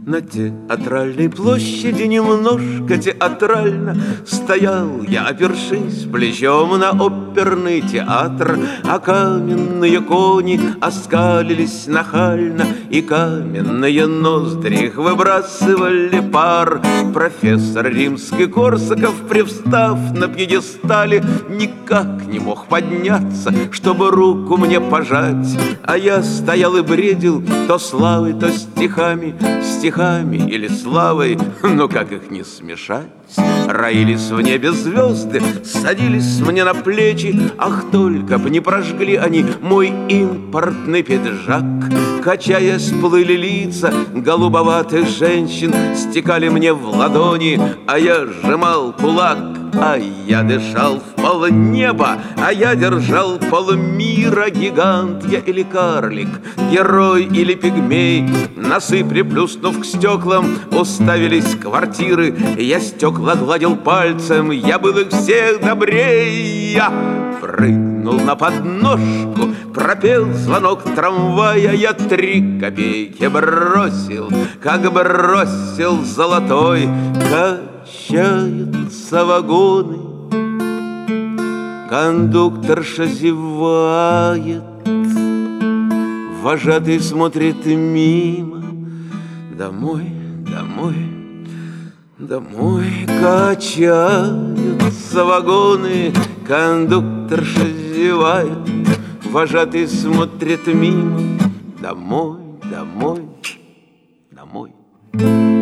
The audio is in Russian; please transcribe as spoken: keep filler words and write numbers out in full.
На театральной площади немножко театрально стоял я, опершись плечом на оперный театр, а каменные кони оскалились нахально, и каменные ноздри их выбрасывали пар. Профессор Римский-Корсаков, привстав на пьедестале, никак не мог подняться, чтобы руку мне пожать, а я стоял и бредил то славой, то стихами, стихами или славой, но как их не смешать? Роились в небе звезды, садились мне на плечи, ах, только б не прожгли они мой импортный пиджак. Качаясь, плыли лица голубоватых женщин, стекали мне в ладони, а я сжимал кулак. А я дышал в полнеба, а я держал полмира. Гигант я или карлик, герой или пигмей, носы приплюснув к стеклам, уставились квартиры. Я стекла гладил пальцем, я был их всех добрей. Я прыгнул на подножку, пропел звонок трамвая, я три копейки бросил, как бросил золотой. Качаются вагоны, кондукторша зевает, вожатый смотрит мимо. Домой, домой, домой. Качаются вагоны, кондукторша зевает, вожатый смотрит мимо. Домой, домой, домой.